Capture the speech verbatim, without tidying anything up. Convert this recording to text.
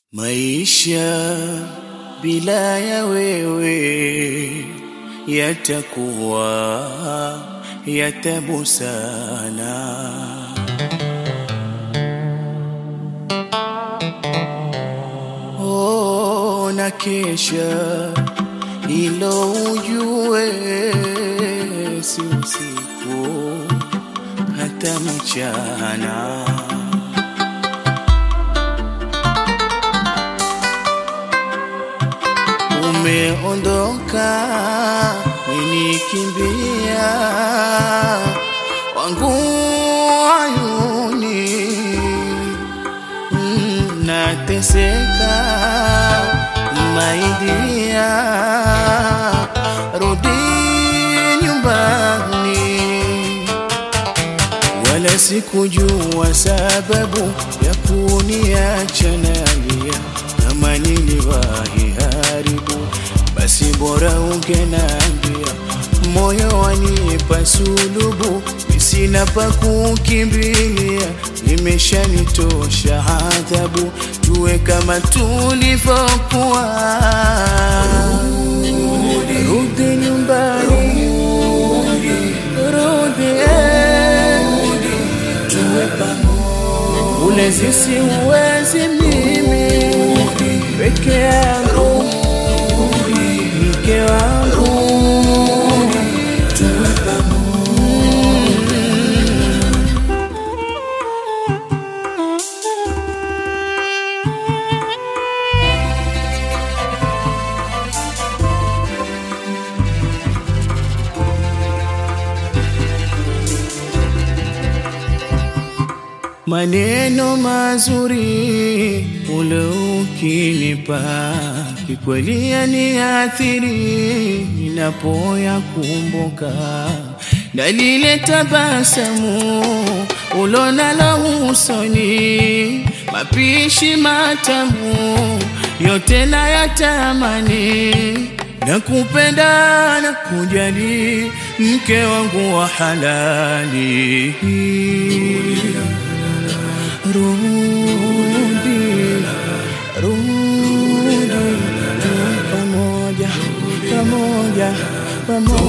Maisha bila ya wewe yatakuwa ya taabu sana. Oh, na kesha ilo ujue, si usiku hata mchana. Umeondoka ninikimbia, wangu ayuni mm, nateseka maidia, rudi nyumbani. Wala sikujua sababu ya kuniacha nalia, kama niliwahi haribu basi bora ungenambia. Moyo wanipa sulubu, sina pa kukimbilia, imeshanitosha adhabu, tuwe kama tulivyokuwa. Rudi nyumbani, rudi, eh, tuwe pamoja. Ulezi siwezi mimi peke yangu, mke wangu, tuwe pamoja. Maneno mazuri ule ukinipa, kikweli yaniathiri ninapoyakumbuka, na lile tabasamu ulonalo usoni, mapishi matamu yote nayatamani. Nakupenda na kujali, mke wangu wa halali. Rudi, rudi, pamoja, pamoja, pamoja.